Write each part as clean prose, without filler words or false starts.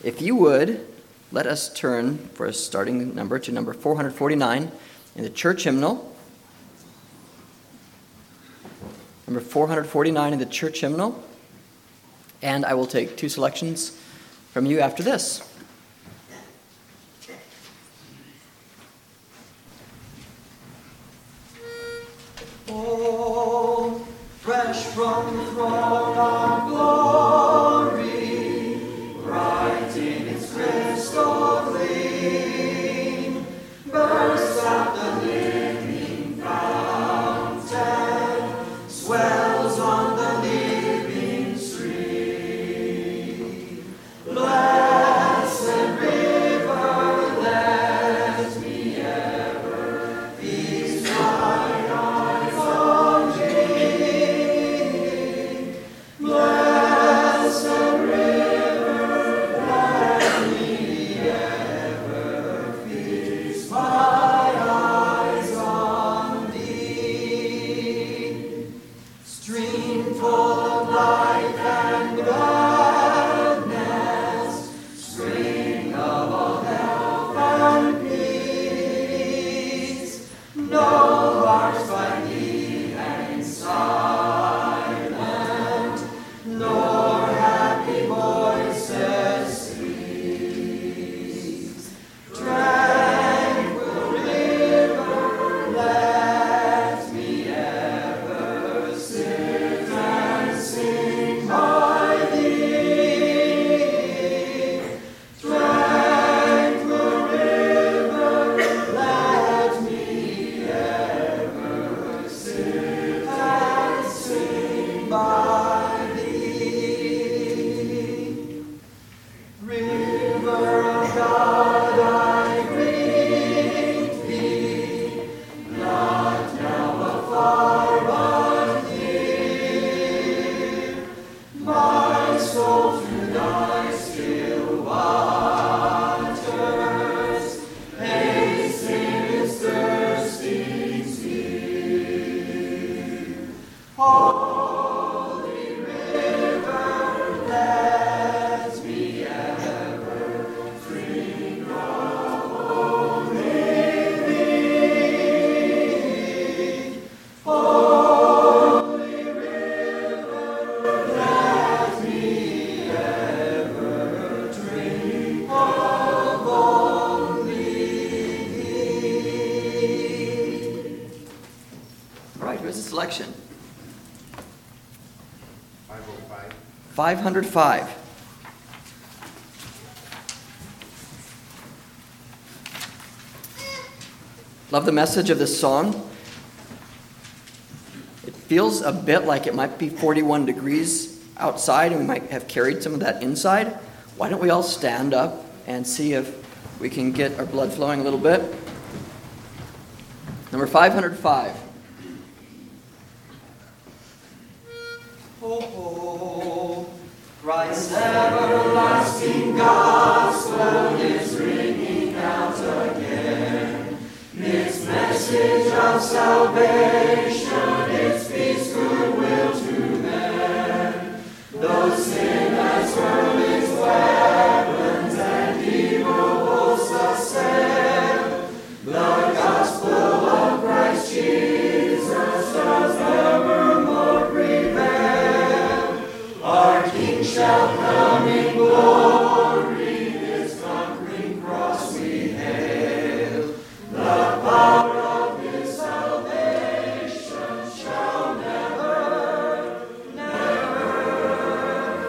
If you would, let us turn for a starting number to number 449 in the church hymnal. Number 449 in the church hymnal. And I will take two selections from you after this. Oh, fresh from the throne of glory, bright in its crystal gleam, bursts out the living fountain, swells on the living stream. Blessed river, let me ever feast mine eyes on thee. Blessed river, let me ever feast my eyes on thee. Stream full of life and gladness, spring of all health and peace. No hearts by thee hang silent, nor happy voices cease. Tranquil river, let me ever sit and sing by thee. Tranquil river, let me ever sit and sing by thee. River of God, I greet thee, not now afar but near. My soul through thy still waters hastes in its thirsting speed. Holy river, let me ever drink of only thee. Holy river, let me ever drink of only thee. All right, here's the selection. 505. 505. Love the message of this song. It feels a bit like it might be 41 degrees outside and we might have carried some of that inside. Why don't we all stand up and see if we can get our blood flowing a little bit? Number 505. Oh, Christ's everlasting gospel is ringing out again. Its message of salvation, it speaks goodwill to men. Though sin has hurled its weapons and evil hosts assail, the gospel of Christ Jesus does evermore prevail. Our King shall come in glory, his conquering cross we hail. The power of his salvation shall never, never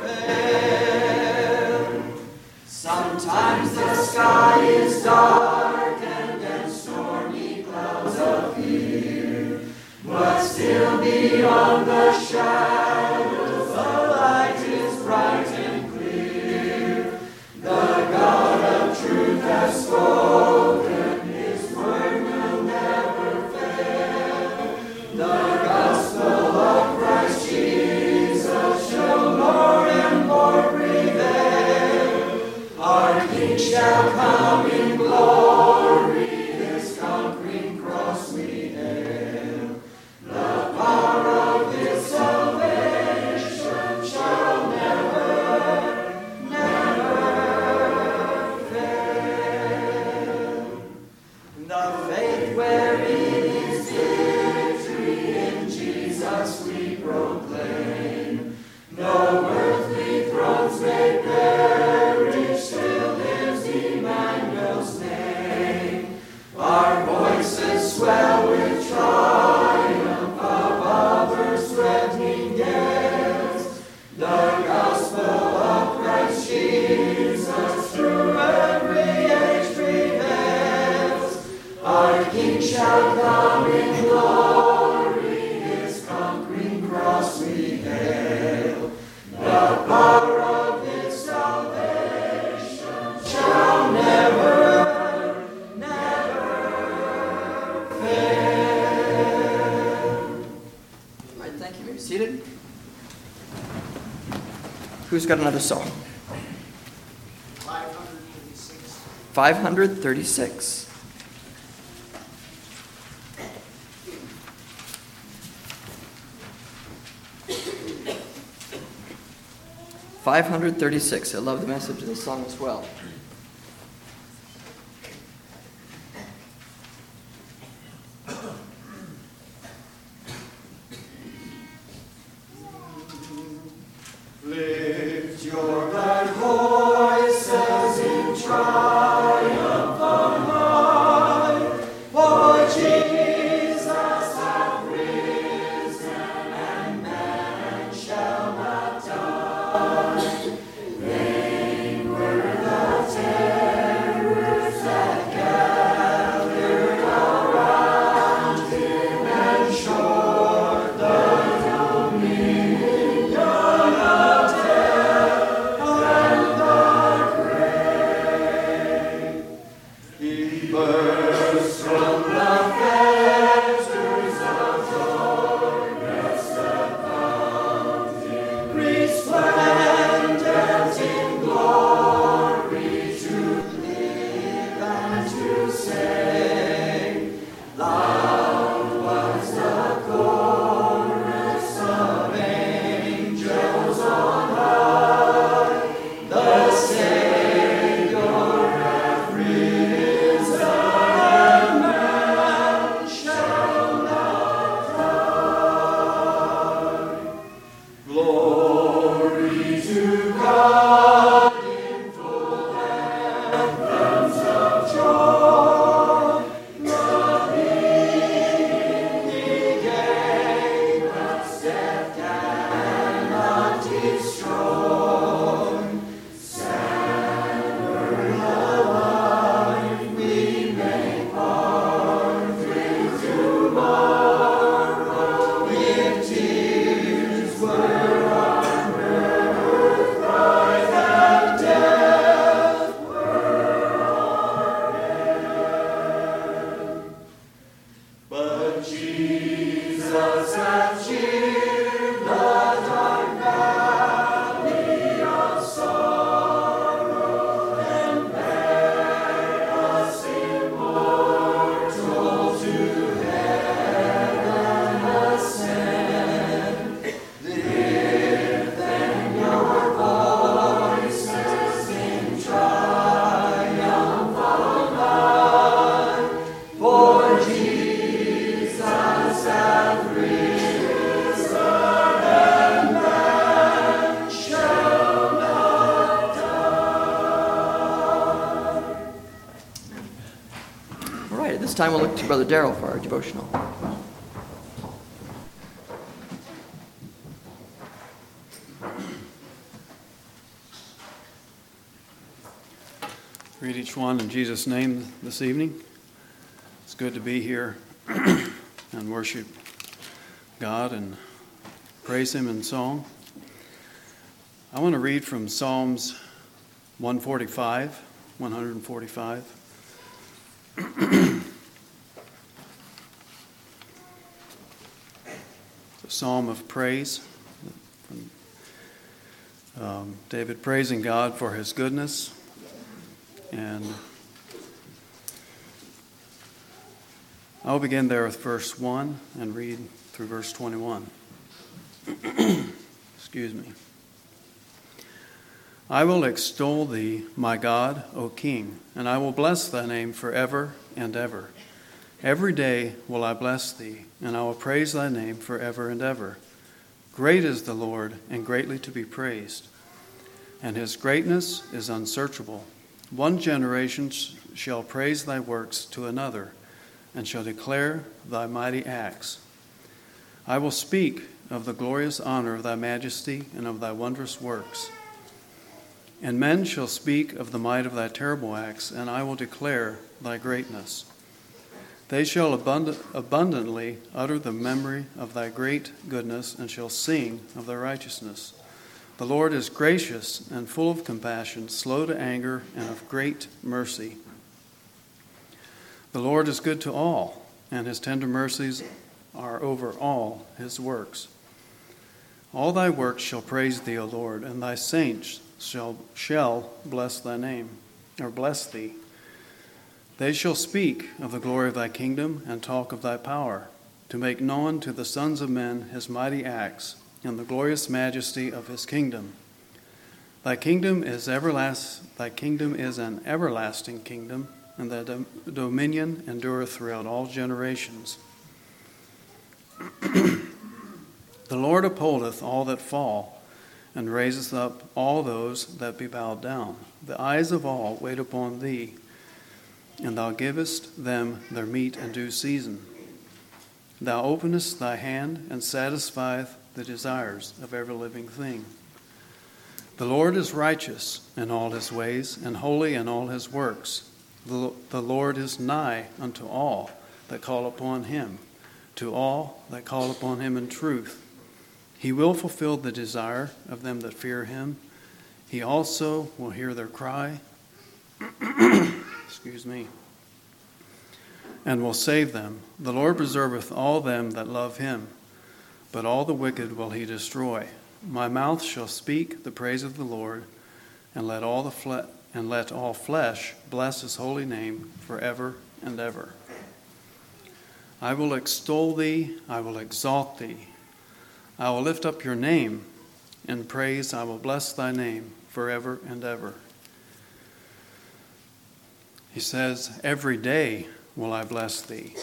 fail. Sometimes the sky is darkened and stormy clouds appear, but still beyond the shadows the light is bright and clear. The God of truth has spoken, his word will never fail. The gospel of Christ Jesus shall more and more prevail. Our King shall come in glory, his conquering cross we hail. The power of his salvation shall never, never Who's got another song? 536. 536. I love the message of this song as well. Lift your glad voices in triumph on high, for Jesus hath risen, and man shall not die. Vain were the terrors that gathered around him, and short the dominion of death and the grave. He burst from the fetters of darkness that bound him, resplendent in glory, to live and to sing. Loud was the chorus of angels on high. The Savior hath risen, and man shall not die. Glory to God in full heavens of joy. The beginning gate that death cannot destroy. Sanward alive we may part with tomorrow, if tears were our birthright and death were our end. But Jesus hath cheered the dark valley of sorrow, and made us immortal to heaven ascend. Lift then your voices in triumph on high, for Jesus hath risen, and man shall not die. All right, at this time we'll look to Brother Darrell for our devotional. Greet each one in Jesus' name this evening. It's good to be here and worship God and praise Him in song. I want to read from Psalms 145. It's a psalm of praise. David praising God for His goodness. And I'll begin there with verse 1 and read through verse 21. Excuse me. I will extol thee, my God, O King, and I will bless thy name forever and ever. Every day will I bless thee, and I will praise thy name forever and ever. Great is the Lord, and greatly to be praised, and his greatness is unsearchable. One generation shall praise thy works to another, and shall declare thy mighty acts. I will speak of the glorious honor of thy majesty and of thy wondrous works. And men shall speak of the might of thy terrible acts, and I will declare thy greatness. They shall abundantly utter the memory of thy great goodness, and shall sing of thy righteousness. The Lord is gracious and full of compassion, slow to anger, and of great mercy. The Lord is good to all, and his tender mercies are over all his works. All thy works shall praise thee, O Lord, and thy saints shall bless thy name, or bless thee. They shall speak of the glory of thy kingdom and talk of thy power, to make known to the sons of men his mighty acts and the glorious majesty of his kingdom. Thy kingdom is an everlasting kingdom, and thy dominion endureth throughout all generations. The Lord upholdeth all that fall, and raiseth up all those that be bowed down. The eyes of all wait upon thee, and thou givest them their meat in due season. Thou openest thy hand, and satisfieth the desires of every living thing. The Lord is righteous in all his ways, and holy in all his works. The Lord is nigh unto all that call upon him, to all that call upon him in truth. He will fulfill the desire of them that fear him. He also will hear their cry, and will save them. The Lord preserveth all them that love him, but all the wicked will he destroy. My mouth shall speak the praise of the Lord, and let all flesh bless his holy name forever and ever. I will extol thee, I will exalt thee. I will lift up your name. In praise I will bless thy name forever and ever. He says, every day will I bless thee.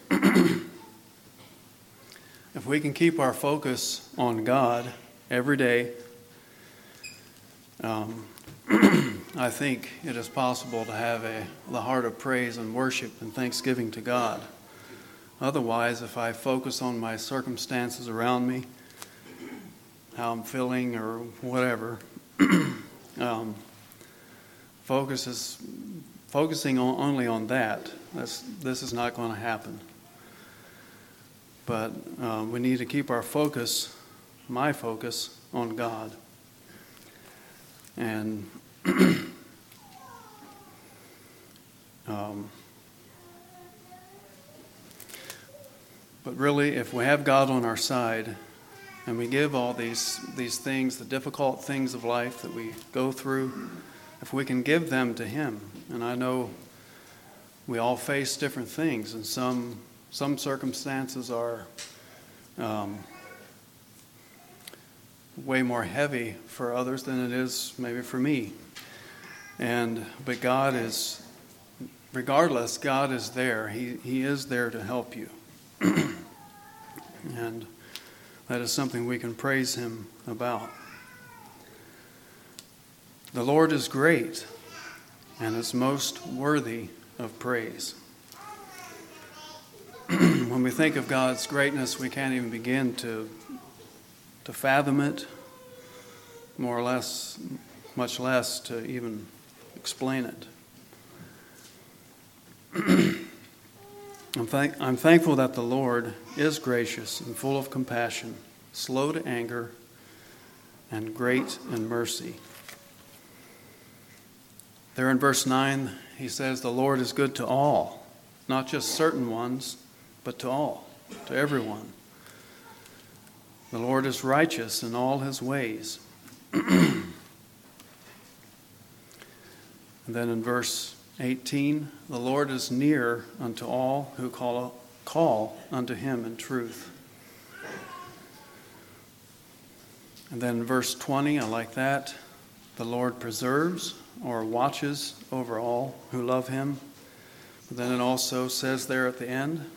If we can keep our focus on God every day, I think it is possible to have the heart of praise and worship and thanksgiving to God. Otherwise, if I focus on my circumstances around me, how I'm feeling or whatever, focusing only on that, this is not going to happen. But we need to keep our focus, my focus, on God. And but really, if we have God on our side, and we give all these things, the difficult things of life that we go through, if we can give them to him, and I know we all face different things, and some circumstances are way more heavy for others than it is maybe for me. But God is, regardless, God is there. He is there to help you. And that is something we can praise him about. The Lord is great and is most worthy of praise. When we think of God's greatness, we can't even begin to fathom it, more or less, much less to even explain it. I'm thankful that the Lord is gracious and full of compassion, slow to anger, and great in mercy. There in verse 9, he says, the Lord is good to all, not just certain ones, but to all, to everyone. The Lord is righteous in all his ways. And then in verse 18, the Lord is near unto all who call unto him in truth. And then in verse 20, I like that. The Lord preserves or watches over all who love him. But then it also says there at the end,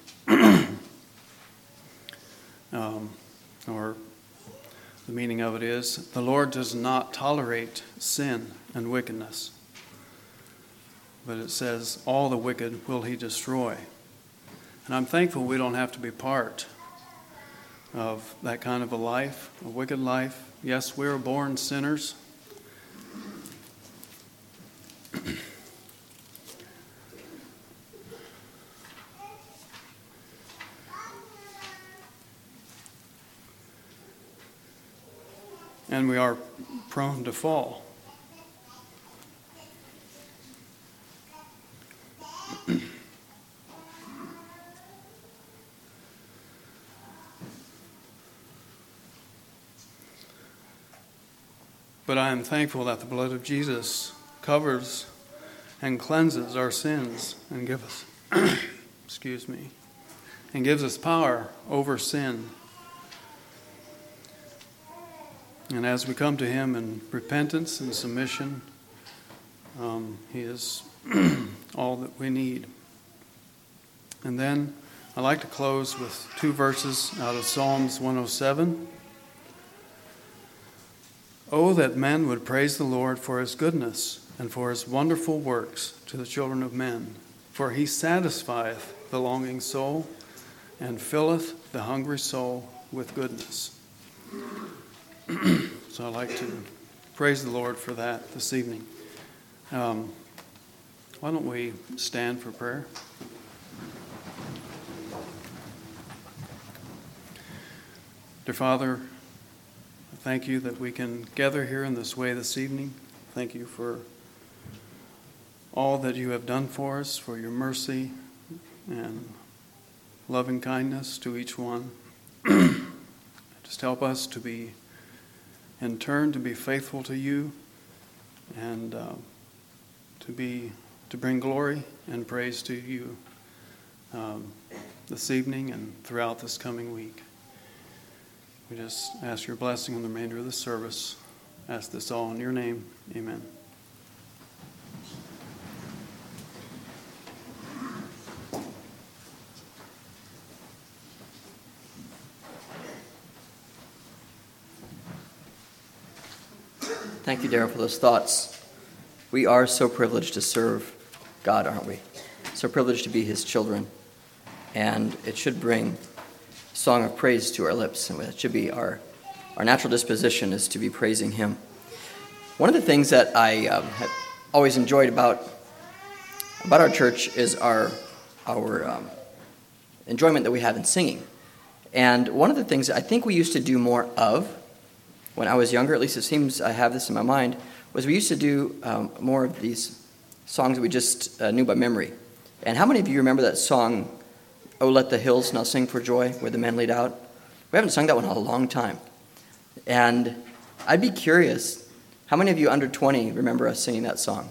or the meaning of it is, the Lord does not tolerate sin and wickedness. But it says, all the wicked will he destroy. And I'm thankful we don't have to be part of that kind of a life, a wicked life. Yes, we are born sinners. And we are prone to fall. But I am thankful that the blood of Jesus covers and cleanses our sins and gives us, and gives us power over sin. And as we come to Him in repentance and submission, He is all that we need. And then I'd like to close with 2 verses out of Psalms 107. Oh, that men would praise the Lord for His goodness and for His wonderful works to the children of men. For He satisfieth the longing soul and filleth the hungry soul with goodness. So I'd like to praise the Lord for that this evening. Why don't we stand for prayer? Dear Father, thank you that we can gather here in this way this evening. Thank you for all that you have done for us, for your mercy and loving kindness to each one. Just help us to be, in turn, to be faithful to you and to bring glory and praise to you this evening and throughout this coming week. We just ask your blessing on the remainder of the service. Ask this all in your name. Amen. Thank you, Darrell, for those thoughts. We are so privileged to serve God, aren't we? So privileged to be His children. And it should bring a song of praise to our lips. And it should be our natural disposition is to be praising Him. One of the things that I have always enjoyed about our church is our enjoyment that we have in singing. And one of the things I think we used to do more of when I was younger, at least it seems I have this in my mind, was we used to do more of these songs that we just knew by memory. And how many of you remember that song, "Oh, Let the Hills Now Sing for Joy," where the men lead out? We haven't sung that one in a long time. And I'd be curious, how many of you under 20 remember us singing that song?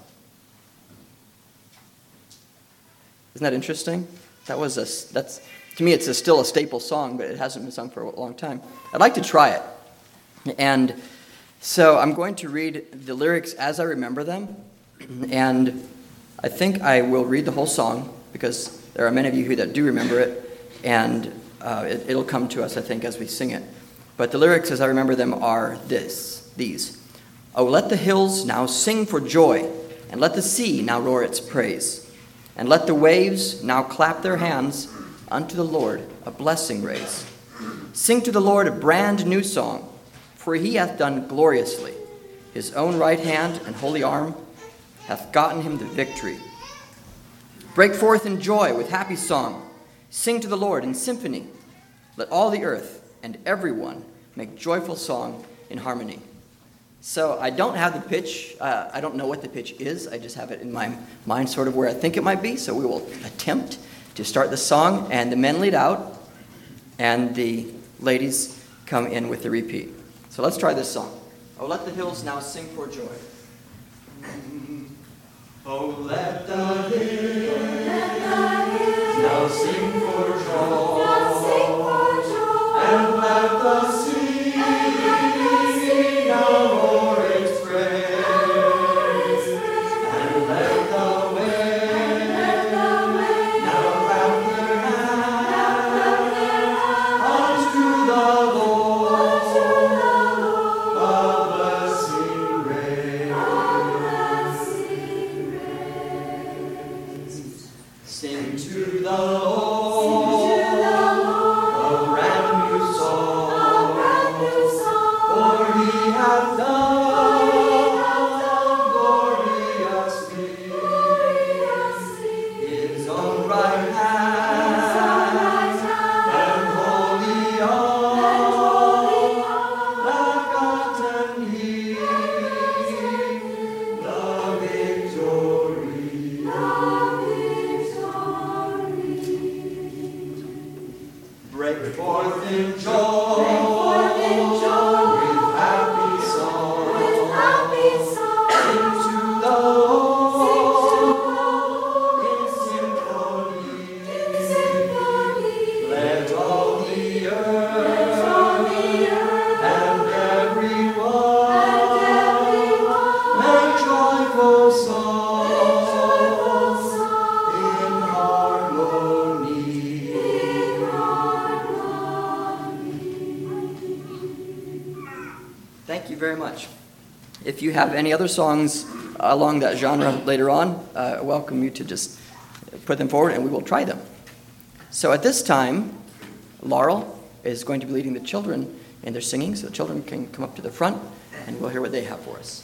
Isn't that interesting? That's to me, it's still a staple song, but it hasn't been sung for a long time. I'd like to try it. And so I'm going to read the lyrics as I remember them. And I think I will read the whole song because there are many of you here that do remember it. And it'll come to us, I think, as we sing it. But the lyrics as I remember them are these. Oh, let the hills now sing for joy, and let the sea now roar its praise. And let the waves now clap their hands, unto the Lord a blessing raise. Sing to the Lord a brand new song, for He hath done gloriously. His own right hand and holy arm hath gotten Him the victory. Break forth in joy with happy song. Sing to the Lord in symphony. Let all the earth and everyone make joyful song in harmony. So I don't have the pitch. I don't know what the pitch is. I just have it in my mind sort of where I think it might be. So we will attempt to start the song, and the men lead out, and the ladies come in with the repeat. So let's try this song. Oh, let the hills now sing for joy. Oh, let the hills now sing for joy. And let the sea now roar its praise. And let the wind now clap their hands unto the Lord a blessing raise. Sing to the Lord a brand new song, for He hath done gloriously. His own right hand and holy arm hath gotten He the victory. Break forth in joy with happy song. If you have any other songs along that genre later on, I welcome you to just put them forward and we will try them. So at this time, Laurel is going to be leading the children in their singing, so the children can come up to the front and we'll hear what they have for us.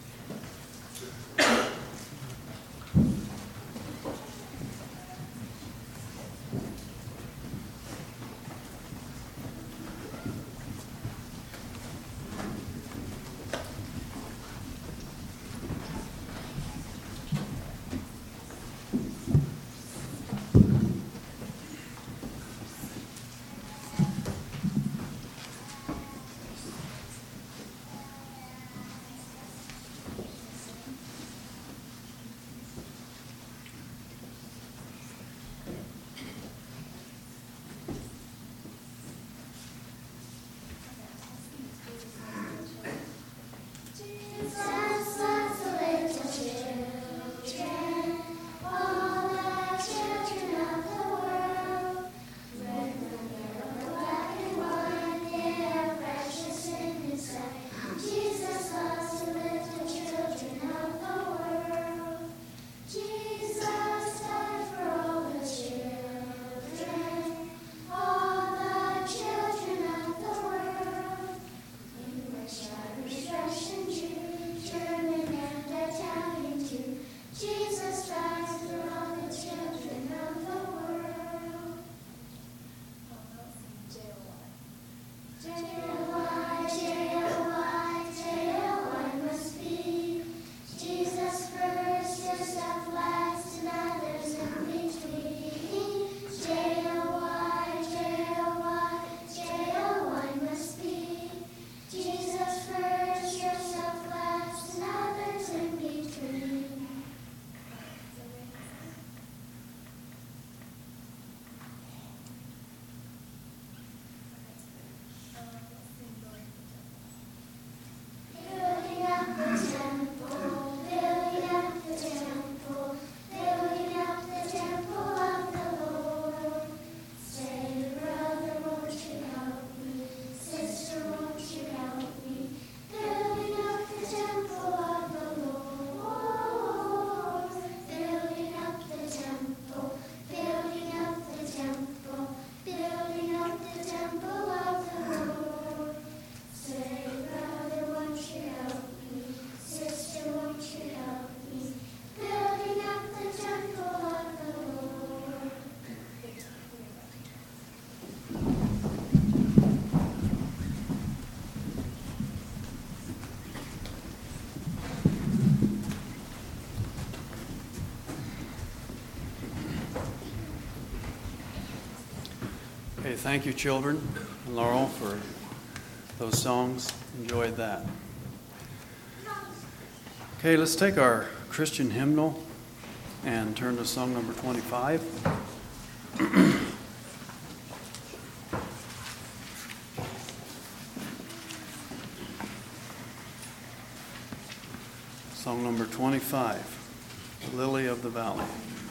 Okay, thank you, children, and Laurel, for those songs. Enjoyed that. Okay, let's take our Christian hymnal and turn to song number 25. Song number 25, Lily of the Valley.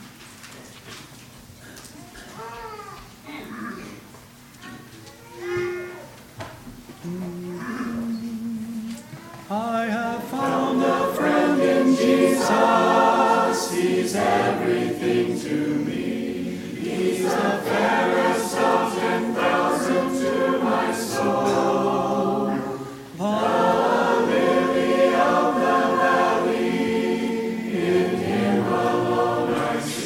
I have found a friend in Jesus. He's everything to me. He's the fairest of 10,000 to my soul. The lily of the valley, in Him alone I stand.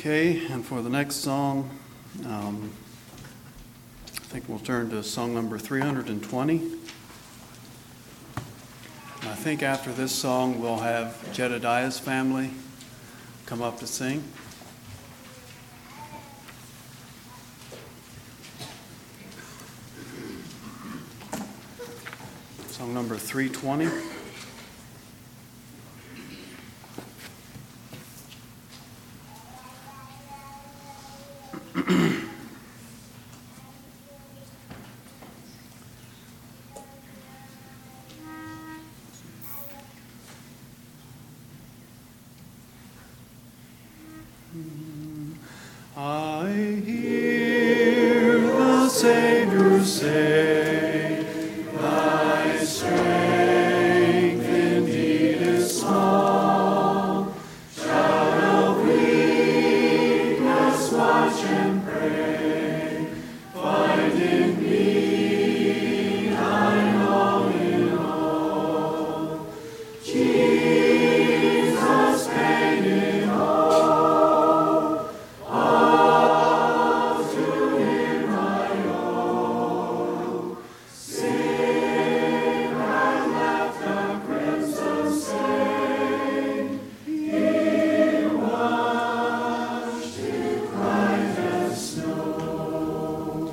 Okay, and for the next song, I think we'll turn to song number 320. And I think after this song, we'll have Jedediah's family come up to sing. Song number 320. I hear the Savior say, thy strength indeed is small. Shout of weakness, watch and pray. Find in me thine all in all. Jesus paid it all. All to him I owe. Sin had left a crimson stain. He washed it white as snow.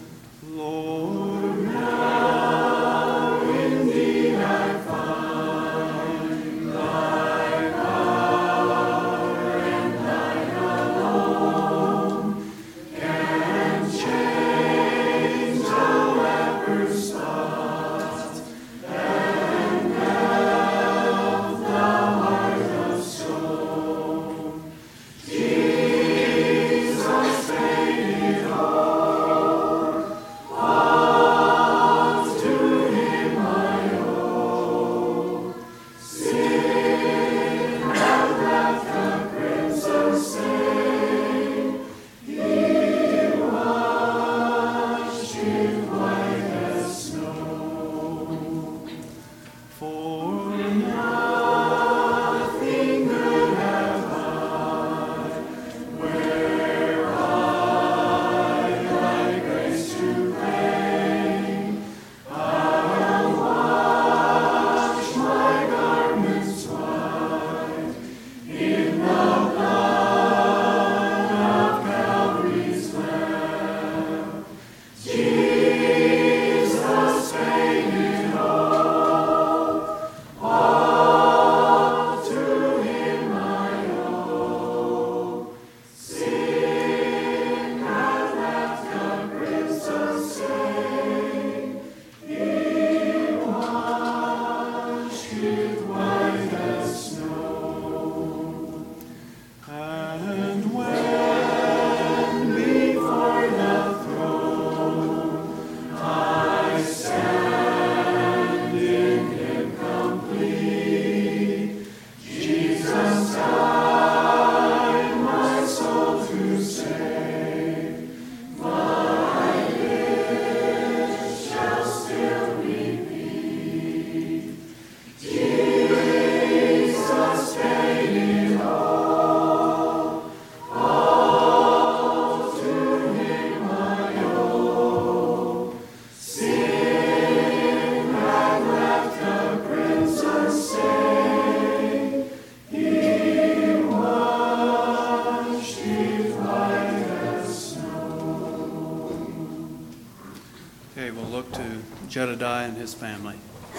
Lord, now indeed I find thy power and thine alone can change the leper's spot and melt the heart of stone. Jesus paid it all. All to him I owe. Sin had left a crimson stain. He washed it white as snow. For nothing good have I, where I thy grace to claim. I'll wash my garments white in the blood of Calvary's Lamb. Jesus paid it all. All to him I owe. Sin had left a crimson stain. He washed it white as snow. And when before the throne I stand in him complete, Jesus died my soul to save. My lips shall still repeat, Jesus paid it all. All to him I owe. Sin had left a crimson stain. He washed it white as snow. Okay, we'll look to Jedediah and his family.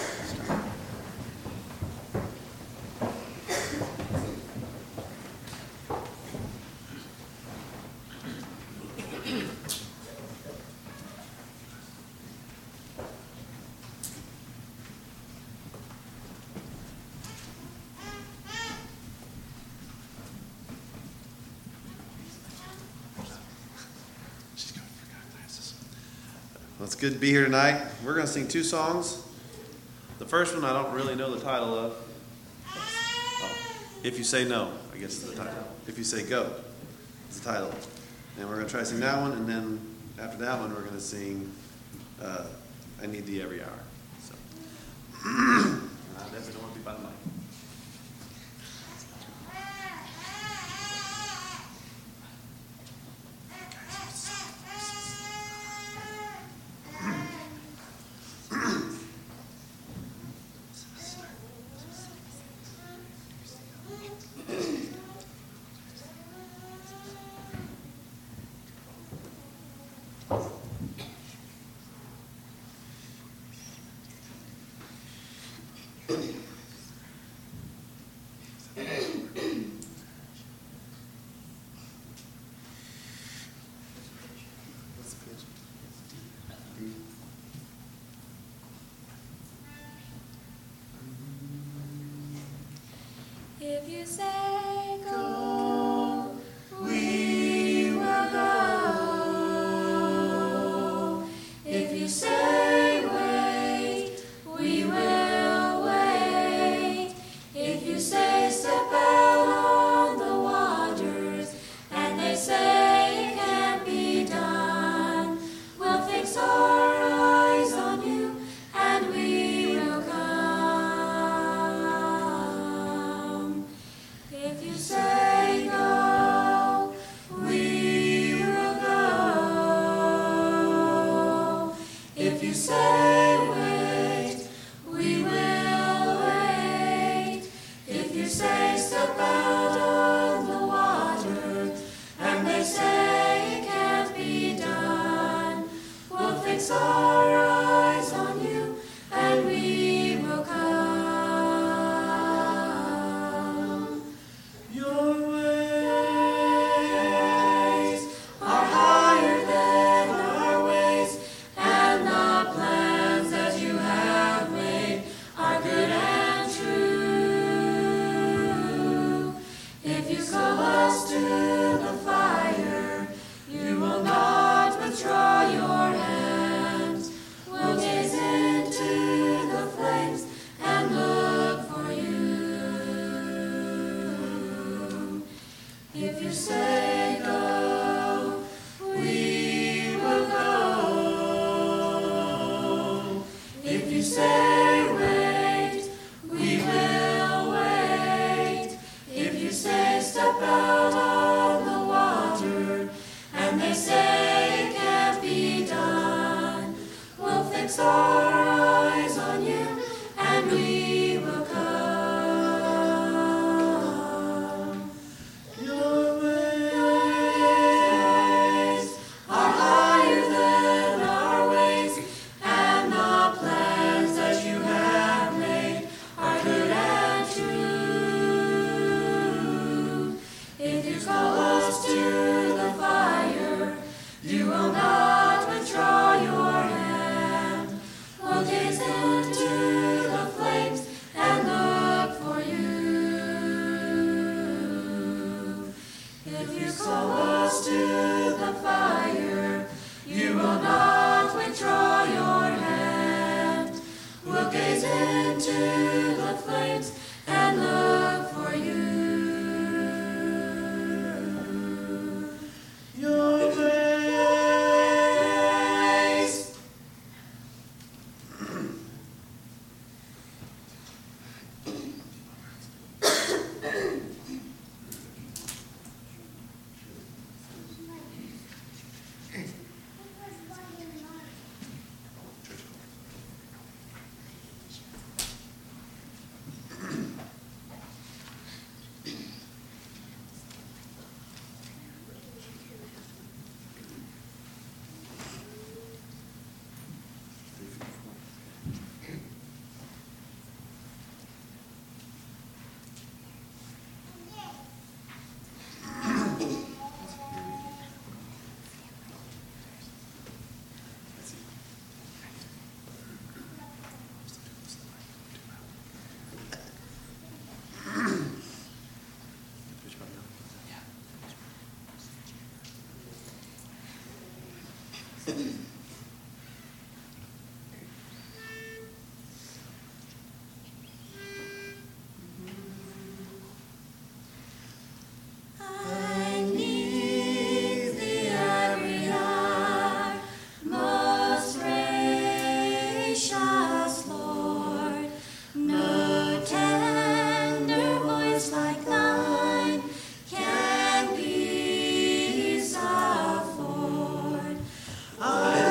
Well, it's good to be here tonight. We're going to sing two songs. The first one I don't really know the title of. Oh, If You Say No, I guess is the title. If You Say Go is the title. And we're going to try to sing that one, and then after that one we're going to sing I Need Thee Every Hour. So, I definitely don't want to be by the mic. If you say go, we will go. If you say wait, we will wait. If you say step out on the waters, and they say it can't be done, we'll fix our eyes on you, and we will come. If you say go, we will go. If you say wait, we will wait. If you say step out on the water, and they say it can't be done, we'll fix our eyes on you, and we will come. Your ways are higher than our ways, and the plans that you have made are good and true. If you call us to the fire, you will not withdraw your hands. We'll gaze into the flames and look for you. If you say go, we will go. If you say wait, we will wait. If you say step out on the water, and they say it can't be done, we'll fix our eyes on you, and we will come. Your ways are higher than our ways, and the plans that you have made are good and true. If you call us to the fire, you will not withdraw your hand. We'll gaze into the flames and look for you. If you call us to the fire, you will not withdraw your hand. We'll gaze into the flames and look for you. Your grace. I need thee every hour, most gracious Lord. No tender voice like thine can peace afford. I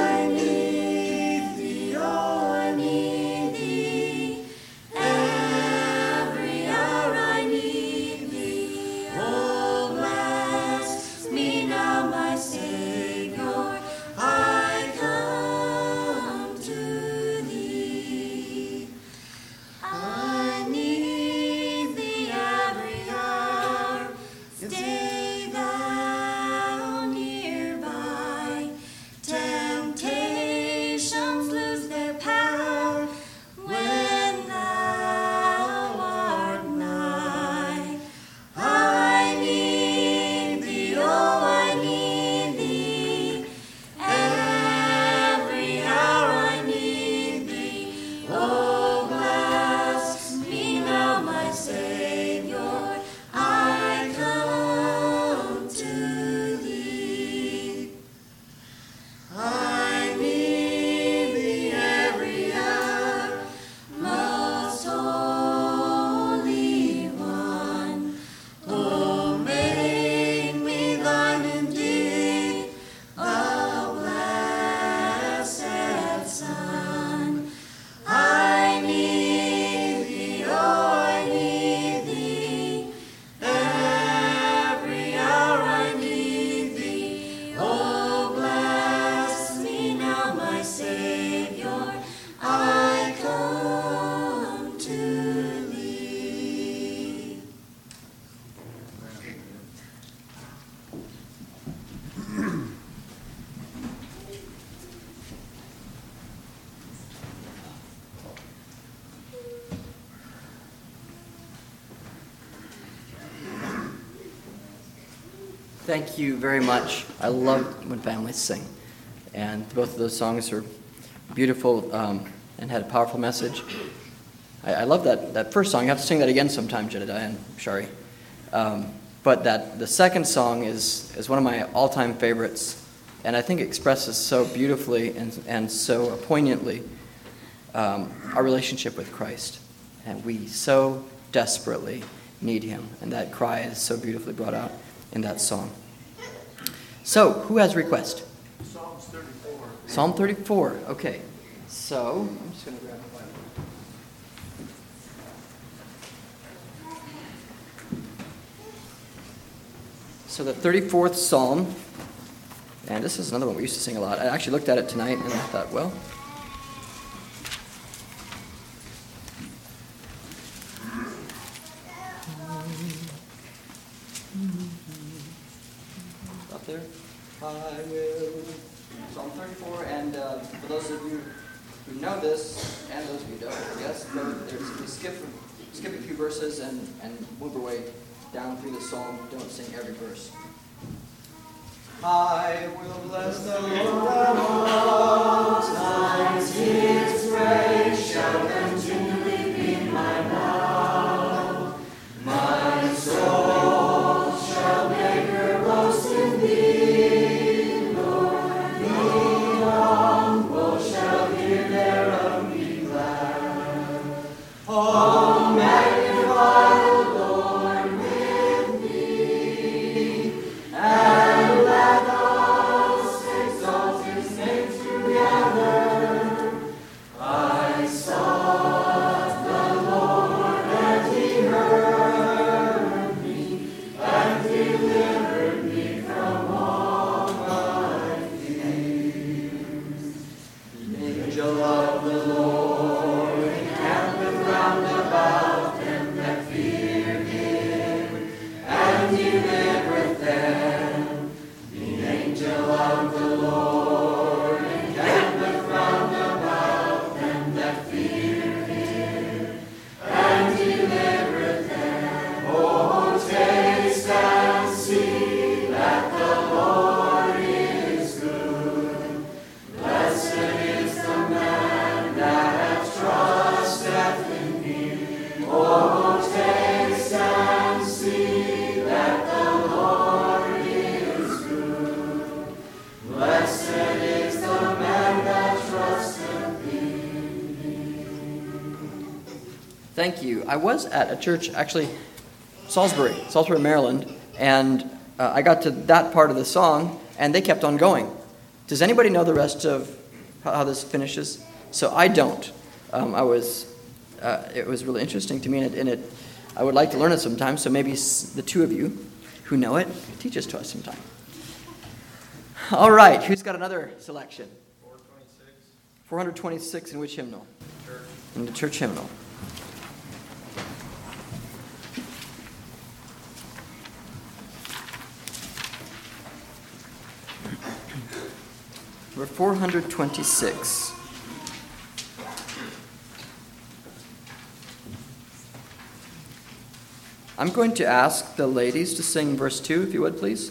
Thank you very much. I love when families sing. And both of those songs are beautiful and had a powerful message. I love that first song. You have to sing that again sometime, Jedediah and Shari. But the second song is one of my all-time favorites, and I think it expresses so beautifully and so poignantly our relationship with Christ. And we so desperately need him, and that cry is so beautifully brought out in that song. So, who has a request? Psalms 34. Psalm 34, okay. So, I'm just going to grab my Bible. So the 34th Psalm, and this is another one we used to sing a lot. I actually looked at it tonight and I thought, well, up there. I will. Psalm 34, and for those of you who know this, and those of you who don't, yes, we skip a few verses and move our way down through the psalm. Don't sing every verse. I will bless the Lord at all times. His praise shall continually be my mouth. My soul shall make her boast in thee, Lord. The humble shall hear thereof and be glad. Oh, magnify the Lord with me, and let us exalt his name together. I sought the Lord, and he heard me, and delivered me from all my fears. The angel of the Lord encampeth round about them that fear him, and delivereth them. The angel of the Lord encampeth round about them that fear him, and delivereth them. Oh, taste and see that the Lord is good. Blessed is the man that trusteth in him. Oh, taste and see that the Lord is good. Blessed is the man that trusteth in him. Thank you. I was at a church, actually, Salisbury, Maryland, and I got to that part of the song, and they kept on going. Does anybody know the rest of how this finishes? So I don't. It was really interesting to me, and I would like to learn it sometime, so maybe the two of you who know it, teach us to us sometime. All right, who's got another selection? 426 in which hymnal? In the church hymnal. Number 426. I'm going to ask the ladies to sing verse 2, if you would, please.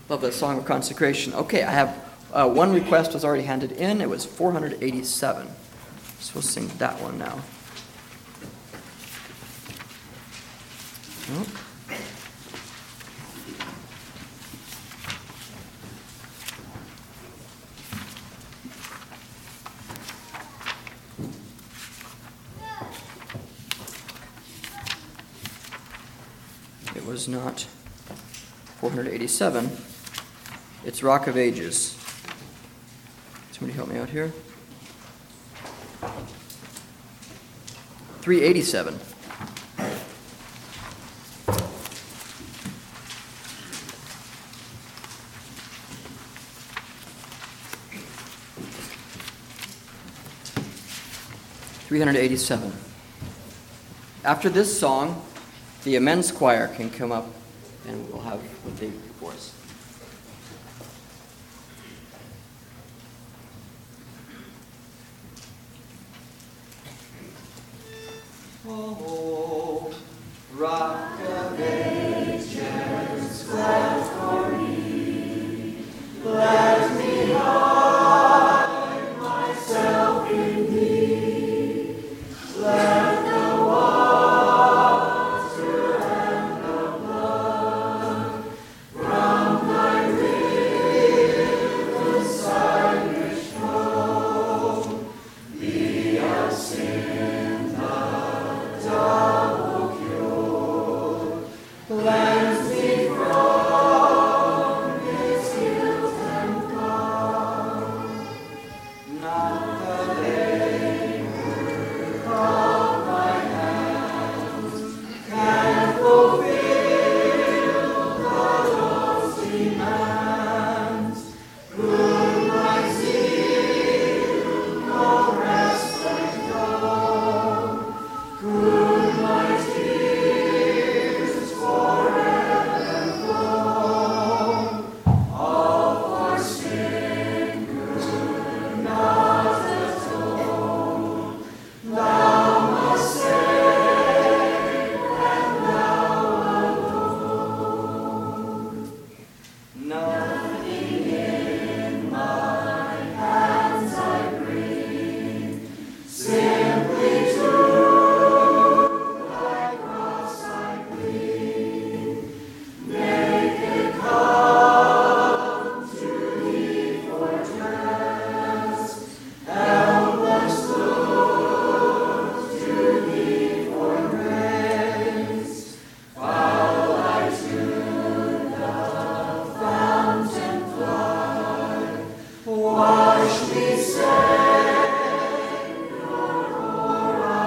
Love that song of consecration. Okay, I have one request was already handed in. It was 487. So we'll sing that one now. Oh. It was not 487. It's Rock of Ages. Somebody help me out here. 387. $387. After this song, the immense choir can come up and we'll have what they do for us. Oh, rock of ages, fled for me. Let me hide myself in thee. Let the water and the blood from thy riven side which flow be a sin double cure. Cleanse me from its guilt and gall. Not the labor of my hands can fulfill the Lord's demands. Could my zeal no rest and calm? Could my tears forever flow? All for sin could not atone. Thou must save, and thou alone. Nothing in my hands I bring, simply to thy cross I cling. Naked come to thee for dress, helpless look to thee for grace. While I tune the fountain flood, wash me, Savior, or I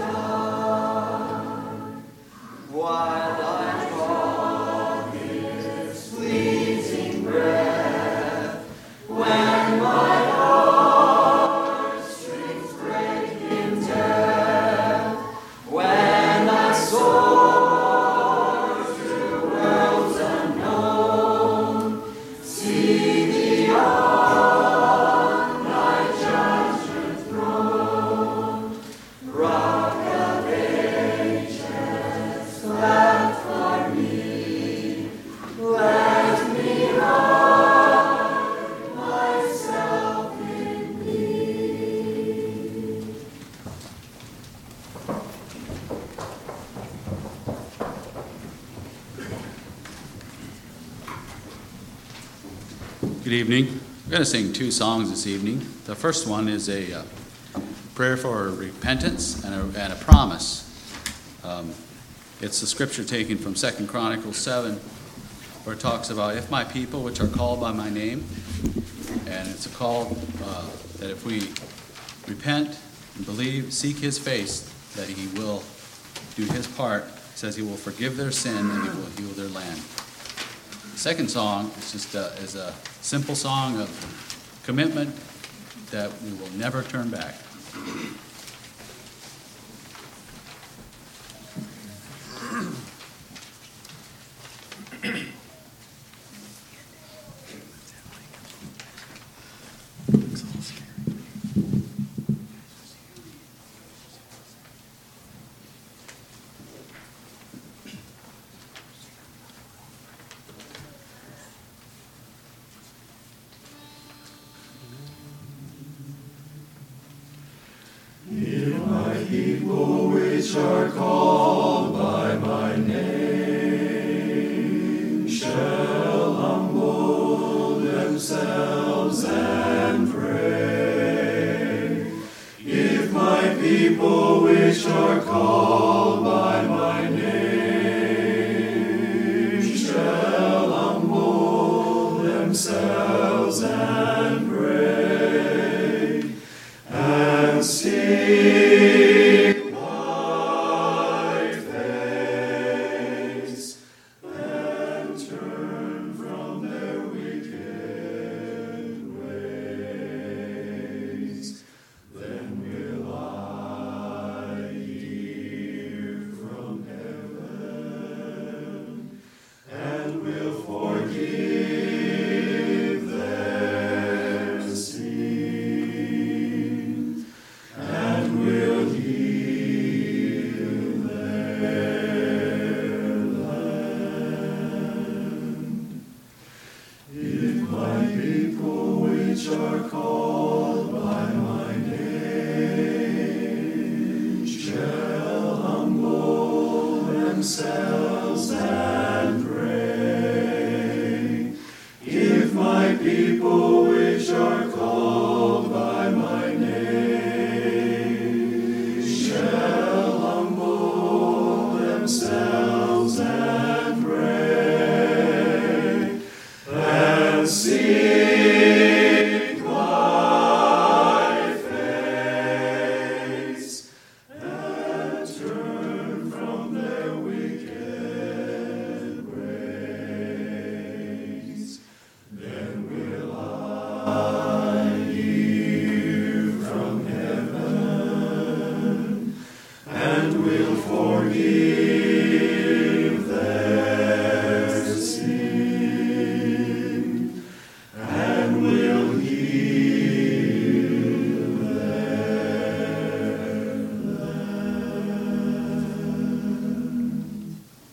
die. While I draw this fleeting breath, when my heartstrings break in death, when I soar through worlds unknown, see thee on thy judgment throne. Rock of ages, fled for me. Let me hide myself in thee. Good evening. We're going to sing two songs this evening. The first one is a prayer for repentance and a promise. It's the scripture taken from 2 Chronicles 7, where it talks about, if my people, which are called by my name, and it's a call that if we repent and believe, seek his face, that he will do his part. He says he will forgive their sin and he will heal their land. The second song is just is a simple song of commitment that we will never turn back. people which are called by my name shall humble themselves and pray. If my people which are called by my name shall humble themselves and pray and seek my face and turn from their wicked ways, then will I hear from heaven and will forgive their sin and will heal their land. If my people which are called by my name shall humble themselves and pray, if my people which are called by my name shall humble themselves and pray and seek my face and turn from their wicked ways, then will I hear from heaven and will forgive their sin and will heal their land.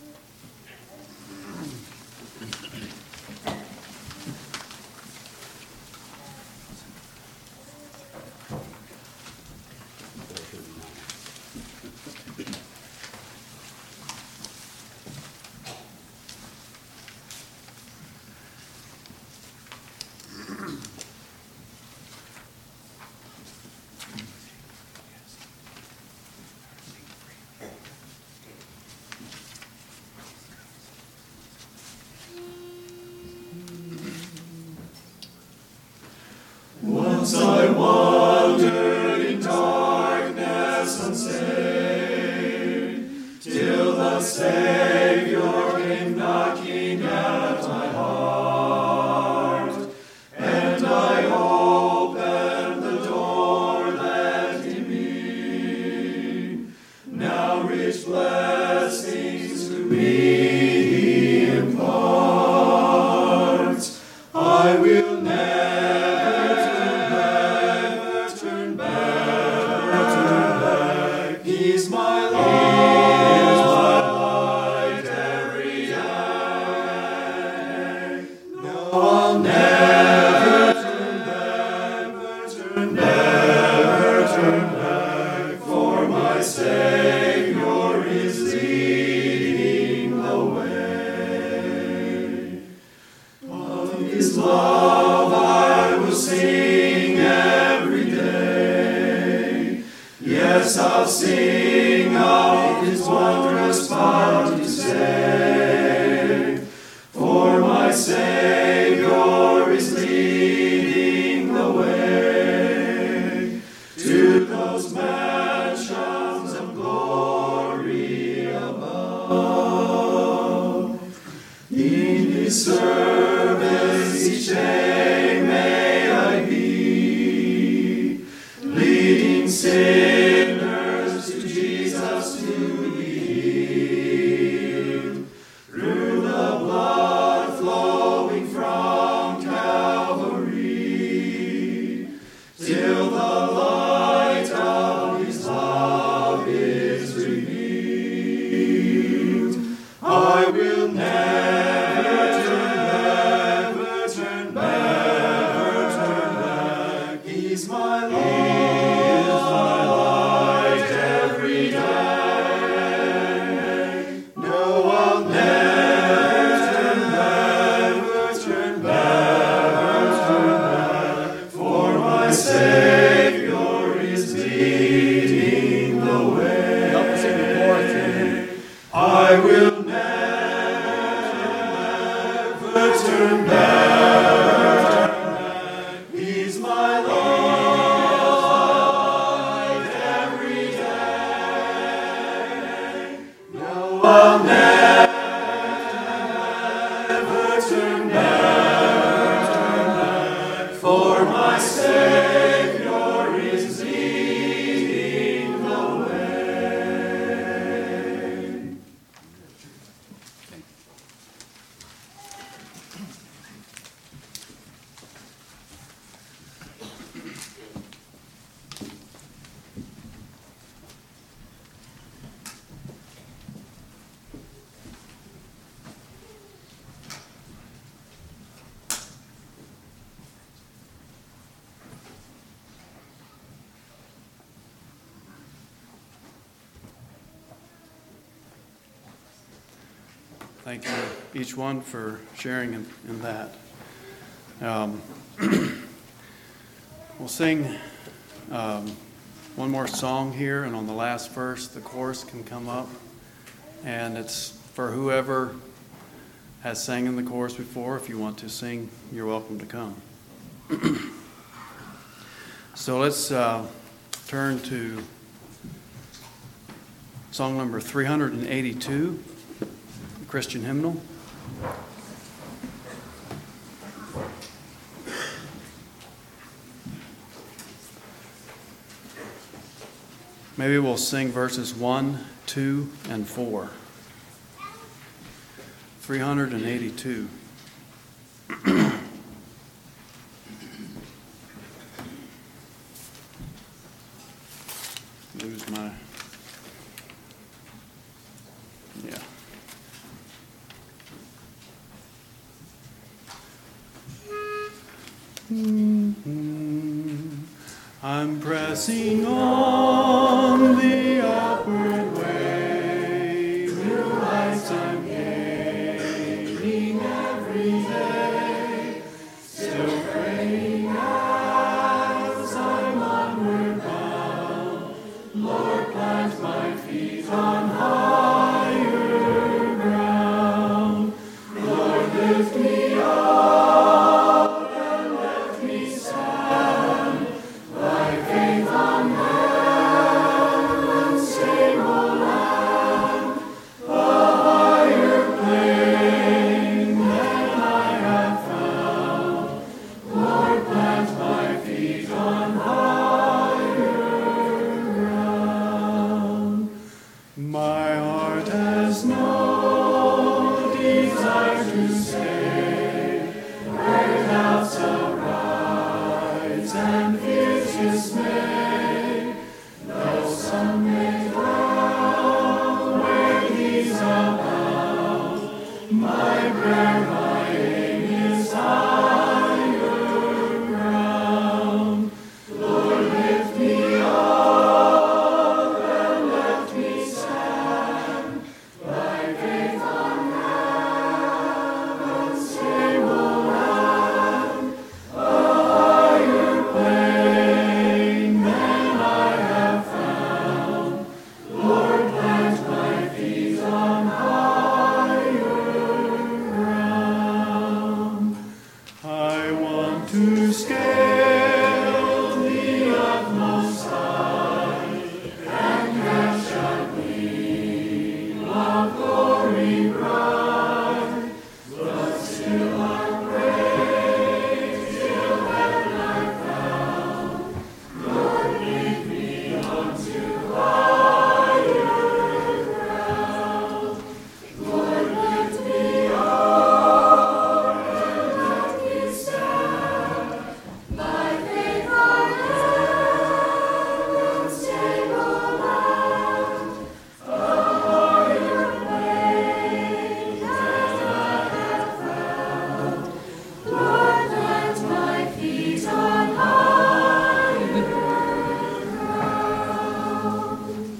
Once I wandered in darkness unsaved, till the Savior came knocking at my heart, and I opened the door that He me. Now rich blessings to me He imparts. I will never turn back. He's my light every day. No, I'll never turn back, for my Savior is leading the way. Of His love I will sing every day. Yes, I'll sing of His wondrous power to save. For my Savior is leading the way to those mansions of glory above. In His service each day may I be, leading sinners to Jesus to be healed, through the blood flowing from Thank you, each one, for sharing in that. We'll sing one more song here, and on the last verse, the chorus can come up. And it's for whoever has sang in the chorus before. If you want to sing, you're welcome to come. So let's turn to song number 382, Christian hymnal. Maybe we'll sing verses 1, 2, and 4. 382. Lose my... Yeah. I'm pressing on the upward way, new heights I'm gaining every day, still praying as I'm onward bound. Lord, plant my feet on higher ground. Lord, lift me up and let me stand. Thy faith on heaven's stable land, a higher plane than I have found. Lord, plant my feet on higher ground. My heart has no desire to stay where doubts arise and fears dismay. Though some may dwell where these abound, my prayer, my aim is higher ground. Lord, lift me up and let me stand. Thy faith on heaven's stable land, a higher plane than I have found. Lord, plant my feet on higher ground. I want to scale the utmost high and catch a gleam of glory bright. But still I pray till heaven I found. Lord, lead me unto higher ground. Lord, lift me up and let me stand. Thy faith on heaven's stable land, a higher plane than I have found. Lord, plant my feet on higher ground.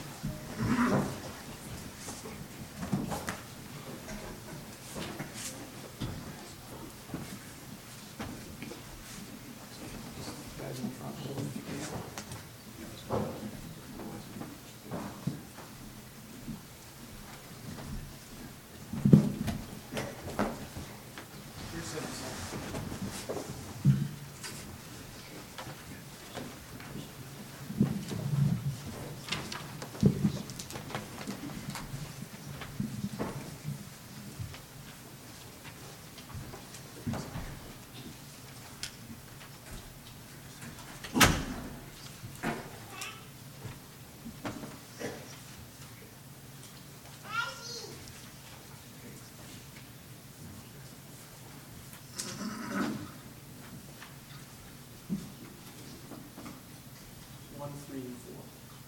One, three, four.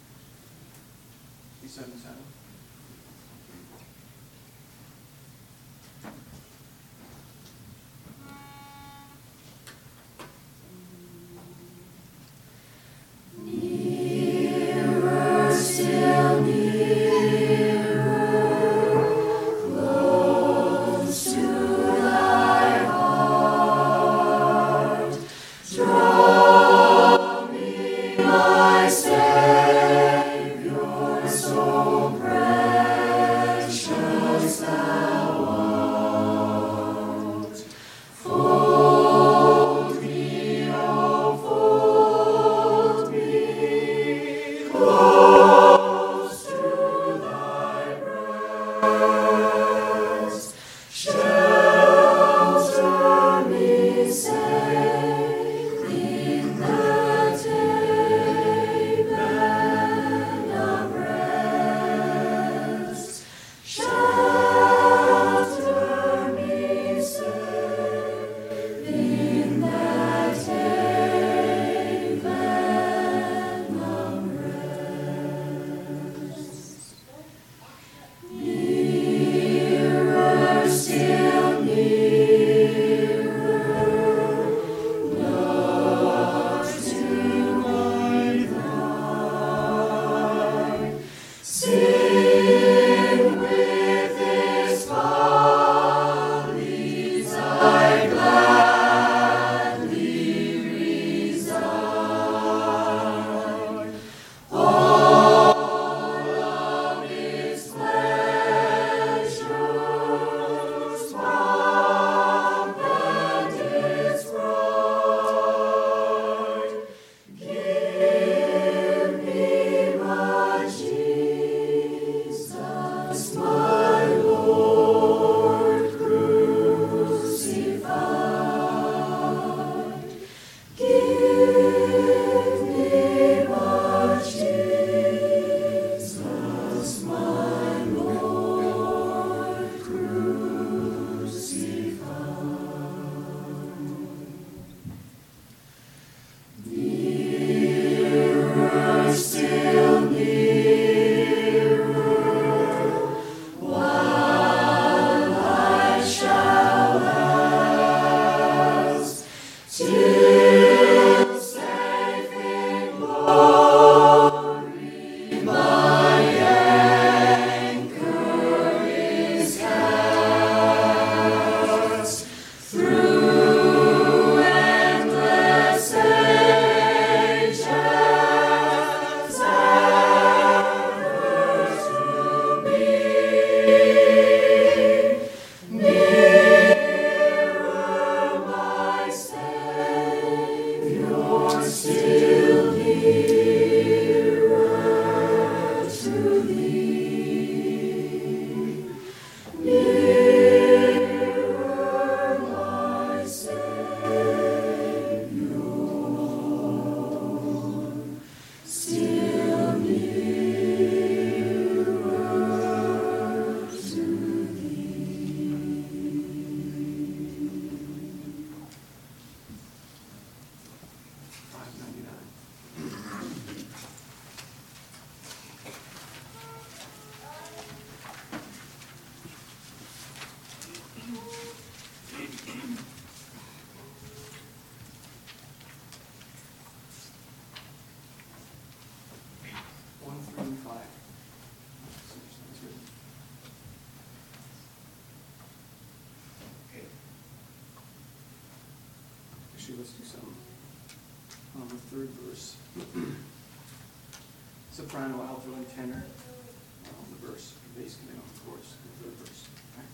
Seven, seven. Nearer, still nearer, Lord. Actually, let's do some on the third verse. Soprano, alto, and tenor on the verse. Bass coming on the chorus, the third verse.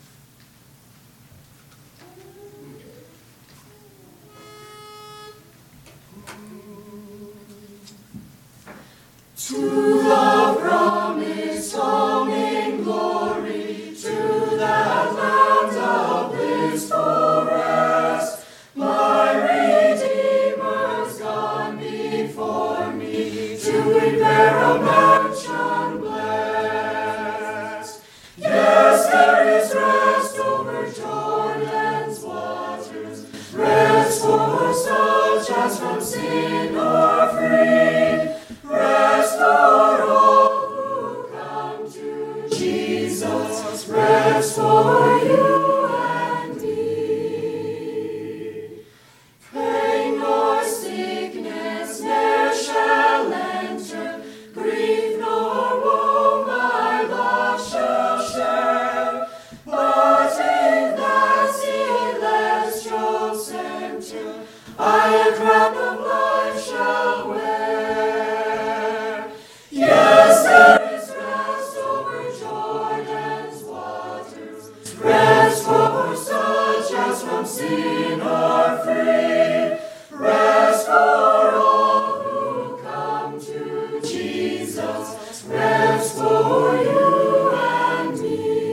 To the promised home in glory, to that land of blissful rest, my Redeemer's gone before me to prepare a mansion blessed. Yes, there is rest over Jordan's waters, rest for such as from sin are free. Rest for all who come to Jesus, rest for you and me. Pain nor sickness ne'er shall enter, grief nor woe my love shall share, but in that celestial center I a crown of life shall wear. Yes, there is rest over Jordan's waters, rest for such as from sin are free, rest for all who come to Jesus, rest for you and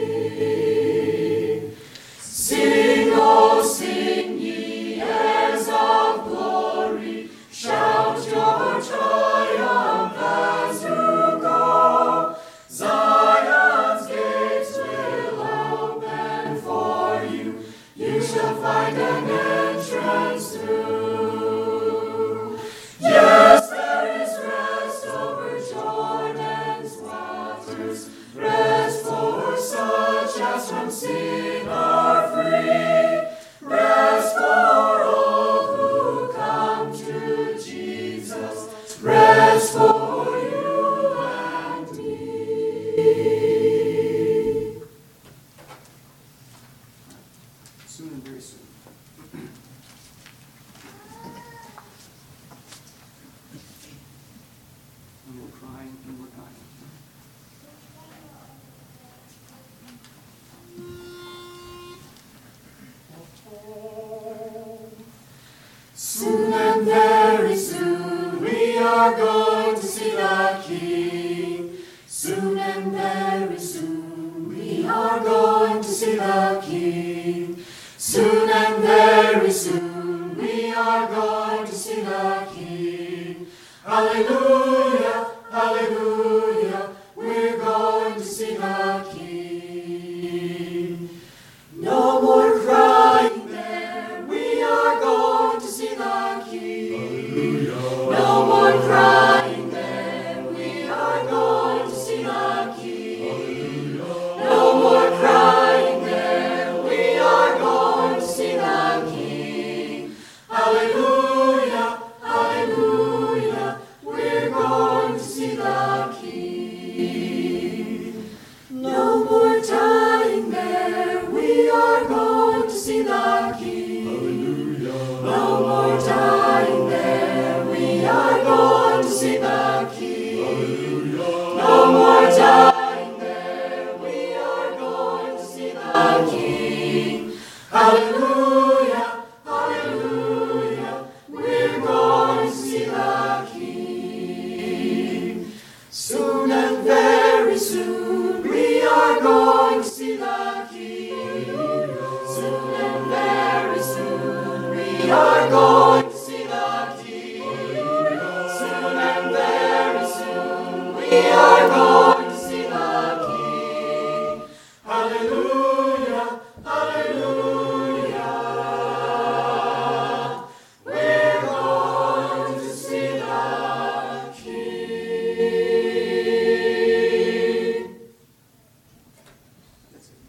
me. Sing, oh sing ye heirs of glory, shout your triumph as you go. Zion's gates will open for you, you shall find an entrance through. Yes, there is rest over Jordan's waters, rest for such as from sin are free, rest for all who come to Jesus, rest for you and me. Soon and very soon. And we're crying and we're dying. Soon and very soon we are going to see the King. Soon and very soon we are going to see the King. Soon and very soon we are going to see the King. Hallelujah, hallelujah, we're going to see the King. No more crying there, we are going to see the King. No more crying there, we are going to see the King. No more crying there, we are going to see the King. Hallelujah, hallelujah, we're going to see the King. No more dying there, we are going to see the King. No more dying there, we are going to see the King. No more dying there, we are going to see the King. Hallelujah, hallelujah, we're going to see the King. Soon and very soon we are going to see the King. Soon and very soon we are going to see the King. Soon and very soon we are going